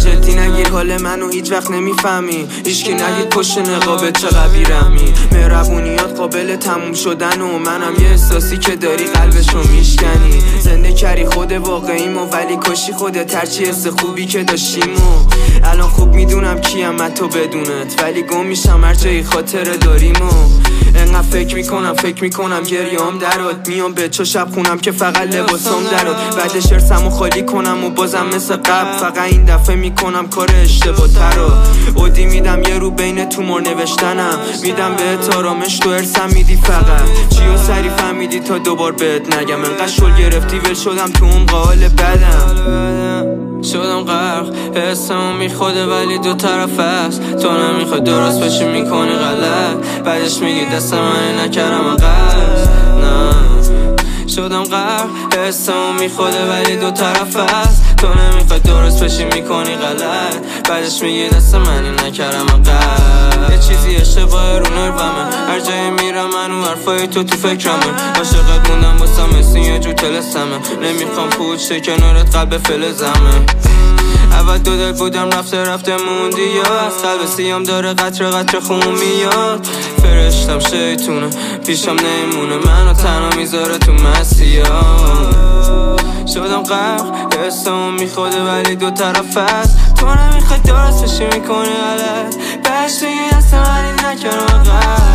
جدی نگیر حال منو هیچ وقت نمیفهمی. هیچکی نگید پشت نقابت چقدر بی‌رحمی. مهربونیات قابل تموم شدن و منم یه احساسی که داری قلبشو میشکنی. زنده کردی خود واقعیمو ولی کشی خودت هرچی حس خوبی که داشتیمو. الان خوب میدونم کیم تو بدونت ولی گم میشم هر جایی خاطر داریمو. انقدر فکر میکنم گریام درات میام به چو شب خونم که فقط لباسام درات. بعدش ارسمو خالی کنم و بازم مثل قبل فقط این دفعه میکنم کار اشتباه ترا. اودی میدم یه رو بین تومار نوشتنم. میدم بهت آرامش تو ارسم میدی فقط چیو سری فهمیدی تا دوبار بهت نگم. انقدر شل گرفتی ول شدم تو اون حال بدم. شدم غرق حسمو میخوده ولی دو طرف است. تو نمیخوای درست بشی میکنی غلط. بعدش میگی دست من نکردم قصد. نه شدم غرق حسمو میخوده ولی دو طرف است. تو نمیخوای درست بشی میکنی غلط. بعدش میگی دست من نکردم قصد. یه چیزی اشتباه رو نرومه. هر جایی میرم منو حرفای تو فکرمه. عاشقت موندم واسم مثل یه جو تلسمه. نمیخوام پوچه کنارت قلب فلزمه. اول دو دل بودم رفته موندی یا از قلب سیام داره قطره خون میاد. فرشتم شیطونه پیشم نمیمونه منو تنها میذاره تو مسیحا. شدم غرق حسمو میخوده ولی دو طرف است. تو نمیخوای درست بشی میکنی غلط. بهش میگی دست من نکردم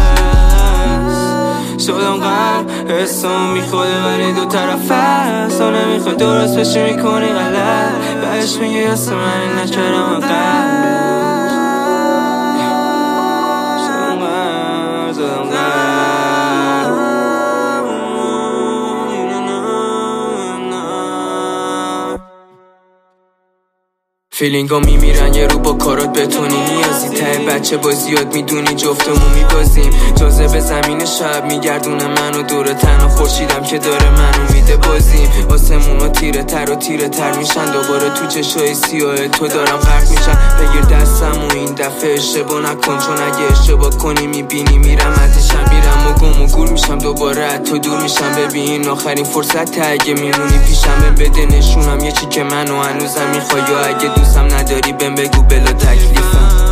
قصد. شدم غرق حسمو میخوده ولی دو طرف است. تو نمیخوای درست بشی میکنی غلط. بهش میگی دست من نکردم قصد. فیلینگا میمیرن یه رو با کارات بتونی. نیازی ته بچه بازی یاد میدونی جفتمون میبازیم. جاذبه زمین شب میگردونه منو دور تنها خورشیدم که داره منو میده بازیم. آسمونا تیره تر میشن دوباره تو چشای سیاه تو دارم غرق میشن. بگیر دستم و این دفعه اشتباه نکن چون اگه اشتباه کنی میبینی میرم اتشم. میرم و گم و گور میشم دوباره تو دور میشم. ببین آخرین فرصت اگه میمونی پیشم بده نشونم یه چی که منو هنوزم میخوای. یا اگه دوستم نداری بهم بگو بلا تکلیفم.